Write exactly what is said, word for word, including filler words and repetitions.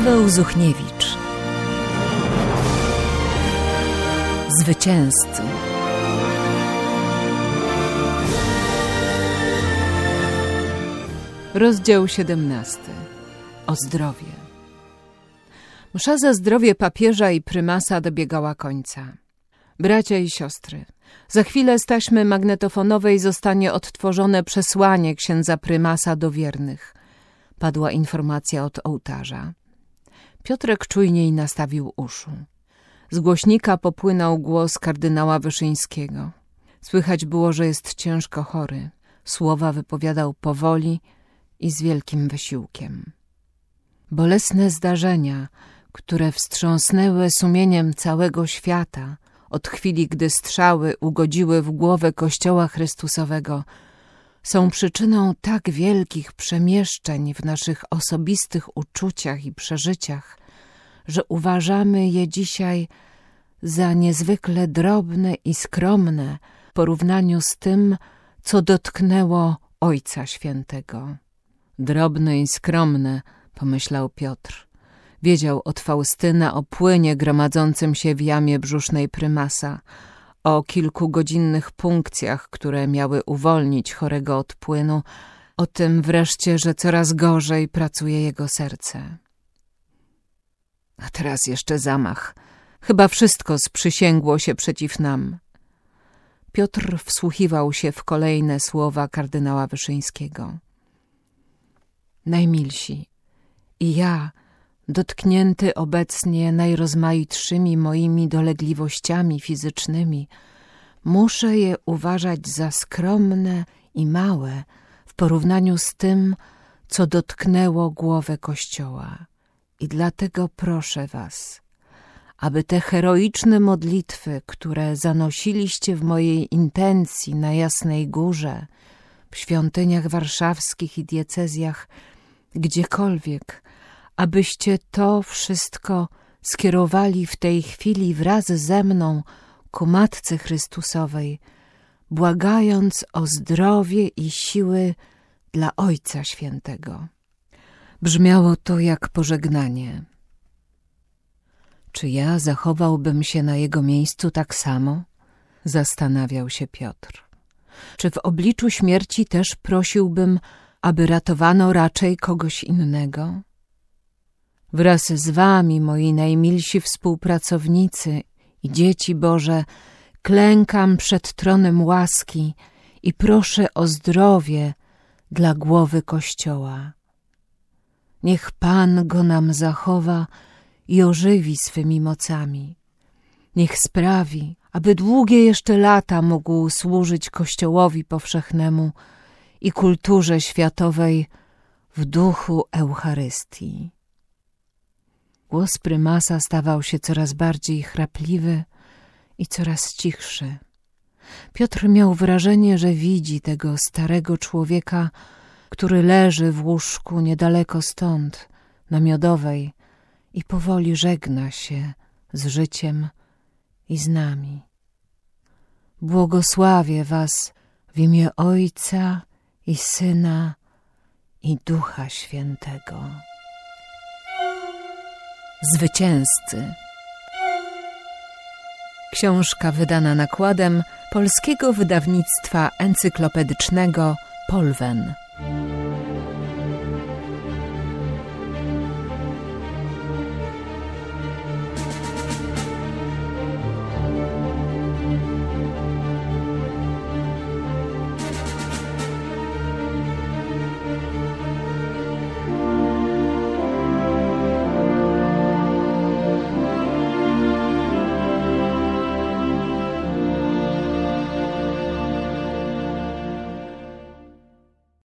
Paweł Zuchniewicz. Zwycięzcy. Rozdział siedemnasty. O zdrowie. Msza za zdrowie papieża i prymasa dobiegała końca. Bracia i siostry, za chwilę z taśmy magnetofonowej zostanie odtworzone przesłanie księdza prymasa do wiernych. Padła informacja od ołtarza. Piotrek czujniej nastawił uszu. Z głośnika popłynął głos kardynała Wyszyńskiego. Słychać było, że jest ciężko chory. Słowa wypowiadał powoli i z wielkim wysiłkiem. Bolesne zdarzenia, które wstrząsnęły sumieniem całego świata, od chwili, gdy strzały ugodziły w głowę Kościoła Chrystusowego, są przyczyną tak wielkich przemieszczeń w naszych osobistych uczuciach i przeżyciach, że uważamy je dzisiaj za niezwykle drobne i skromne w porównaniu z tym, co dotknęło Ojca Świętego. Drobne i skromne, pomyślał Piotr. Wiedział od Faustyna o płynie gromadzącym się w jamie brzusznej prymasa, o kilkugodzinnych punkcjach, które miały uwolnić chorego od płynu, o tym wreszcie, że coraz gorzej pracuje jego serce. A teraz jeszcze zamach. Chyba wszystko sprzysięgło się przeciw nam. Piotr wsłuchiwał się w kolejne słowa kardynała Wyszyńskiego. Najmilsi, i ja, dotknięty obecnie najrozmaitszymi moimi dolegliwościami fizycznymi, muszę je uważać za skromne i małe w porównaniu z tym, co dotknęło głowę Kościoła. I dlatego proszę was, aby te heroiczne modlitwy, które zanosiliście w mojej intencji na Jasnej Górze, w świątyniach warszawskich i diecezjach, gdziekolwiek, abyście to wszystko skierowali w tej chwili wraz ze mną ku Matce Chrystusowej, błagając o zdrowie i siły dla Ojca Świętego. Brzmiało to jak pożegnanie. Czy ja zachowałbym się na jego miejscu tak samo? Zastanawiał się Piotr. Czy w obliczu śmierci też prosiłbym, aby ratowano raczej kogoś innego? Wraz z wami, moi najmilsi współpracownicy i dzieci Boże, klękam przed tronem łaski i proszę o zdrowie dla głowy Kościoła. Niech Pan go nam zachowa i ożywi swymi mocami. Niech sprawi, aby długie jeszcze lata mógł służyć Kościołowi powszechnemu i kulturze światowej w duchu Eucharystii. Głos prymasa stawał się coraz bardziej chrapliwy i coraz cichszy. Piotr miał wrażenie, że widzi tego starego człowieka, który leży w łóżku niedaleko stąd, na Miodowej, i powoli żegna się z życiem i z nami. Błogosławię was w imię Ojca i Syna i Ducha Świętego. Zwycięzcy. Książka wydana nakładem Polskiego Wydawnictwa Encyklopedycznego Polwen.